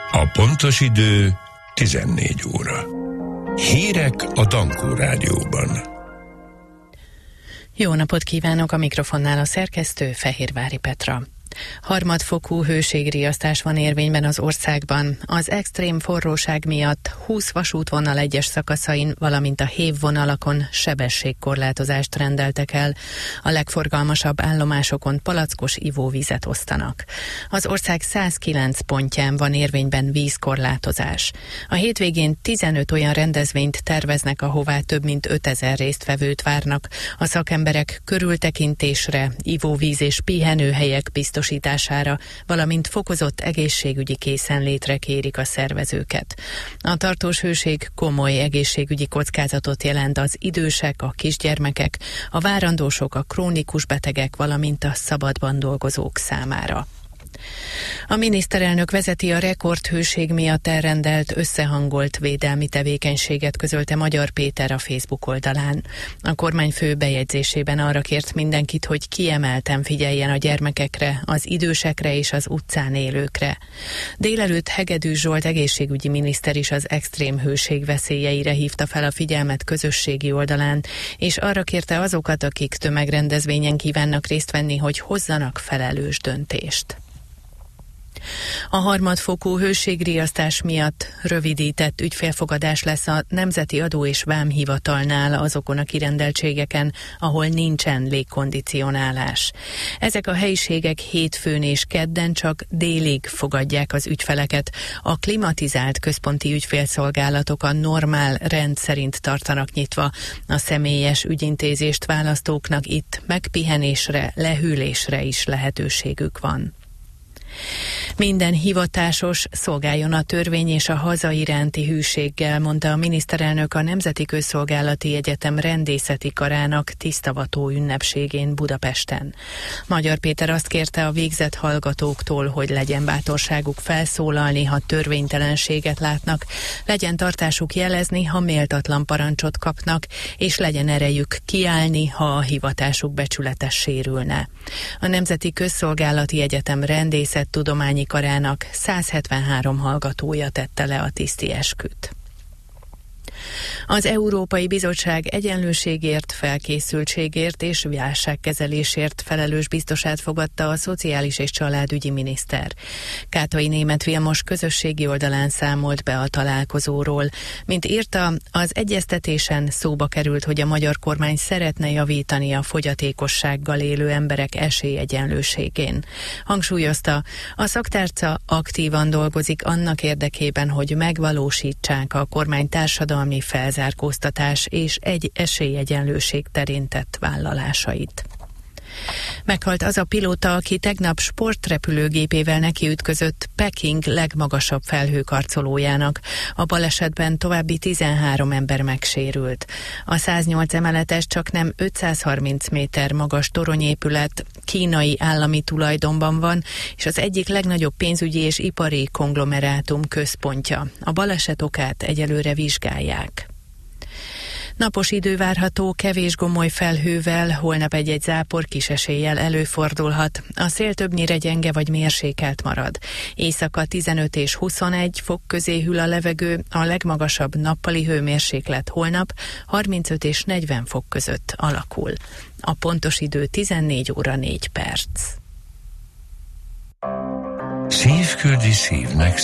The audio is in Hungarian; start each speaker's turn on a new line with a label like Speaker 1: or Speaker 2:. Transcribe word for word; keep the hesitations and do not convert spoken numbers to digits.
Speaker 1: A pontos idő tizennégy óra. Hírek a Dankó Rádióban.
Speaker 2: Jó napot kívánok, a mikrofonnál a szerkesztő Fehérvári Petra. Harmadfokú hőségriasztás van érvényben az országban. Az extrém forróság miatt húsz vasútvonal egyes szakaszain, valamint a hévvonalakon sebességkorlátozást rendeltek el. A legforgalmasabb állomásokon palackos ivóvizet osztanak. Az ország százkilenc pontján van érvényben vízkorlátozás. A hétvégén tizenöt olyan rendezvényt terveznek, ahová több mint ötezer résztvevőt várnak. A szakemberek körültekintésre, ivóvíz és pihenőhelyek biztosítására, valamint fokozott egészségügyi készenlétre kérik a szervezőket. A tartós hőség komoly egészségügyi kockázatot jelent az idősek, a kisgyermekek, a várandósok, a krónikus betegek, valamint a szabadban dolgozók számára. A miniszterelnök vezeti a rekordhőség miatt elrendelt összehangolt védelmi tevékenységet, közölte Magyar Péter a Facebook oldalán. A kormányfő bejegyzésében arra kért mindenkit, hogy kiemelten figyeljen a gyermekekre, az idősekre és az utcán élőkre. Délelőtt Hegedűs Zsolt egészségügyi miniszter is az extrém hőség veszélyeire hívta fel a figyelmet közösségi oldalán, és arra kérte azokat, akik tömegrendezvényen kívánnak részt venni, hogy hozzanak felelős döntést. A harmadfokú hőségriasztás miatt rövidített ügyfélfogadás lesz a Nemzeti Adó és Vámhivatalnál azokon a kirendeltségeken, ahol nincsen légkondicionálás. Ezek a helyiségek hétfőn és kedden csak délig fogadják az ügyfeleket. A klimatizált központi ügyfélszolgálatok a normál rend szerint tartanak nyitva. A személyes ügyintézést választóknak itt megpihenésre, lehűlésre is lehetőségük van. Minden hivatásos szolgáljon a törvény és a haza iránti hűséggel, mondta a miniszterelnök a Nemzeti Közszolgálati Egyetem rendészeti karának tisztavató ünnepségén Budapesten. Magyar Péter azt kérte a végzett hallgatóktól, hogy legyen bátorságuk felszólalni, ha törvénytelenséget látnak, legyen tartásuk jelezni, ha méltatlan parancsot kapnak, és legyen erejük kiállni, ha a hivatásuk becsülete sérülne. A Nemzeti Közszolgálati Egyetem rendészet tudományi karának száz hetvenhárom hallgatója tette le a tiszti esküt. Az Európai Bizottság egyenlőségért, felkészültségért és válságkezelésért felelős biztosát fogadta a szociális és családügyi miniszter. Kátai Németh Vilmos közösségi oldalán számolt be a találkozóról. Mint írta, az egyeztetésen szóba került, hogy a magyar kormány szeretne javítani a fogyatékossággal élő emberek esélyegyenlőségén. Hangsúlyozta, a szaktárca aktívan dolgozik annak érdekében, hogy megvalósítsák a kormány társadalmi felzárkóztatás és egy esélyegyenlőség terén tett vállalásait. Meghalt az a pilóta, aki tegnap sportrepülőgépével nekiütközött Peking legmagasabb felhőkarcolójának. A balesetben további tizenhárom ember megsérült. A száznyolc emeletes, csaknem ötszázharminc méter magas toronyépület kínai állami tulajdonban van, és az egyik legnagyobb pénzügyi és ipari konglomerátum központja. A baleset okát egyelőre vizsgálják. Napos idő várható, kevés gomoly felhővel, holnap egy-egy zápor kis eséllyel előfordulhat. A szél többnyire gyenge vagy mérsékelt marad. Éjszaka tizenöt és huszonegy fok közé hűl a levegő, a legmagasabb nappali hőmérséklet holnap harmincöt és negyven fok között alakul. A pontos idő tizennégy óra négy perc.
Speaker 1: Szív küldi szívnek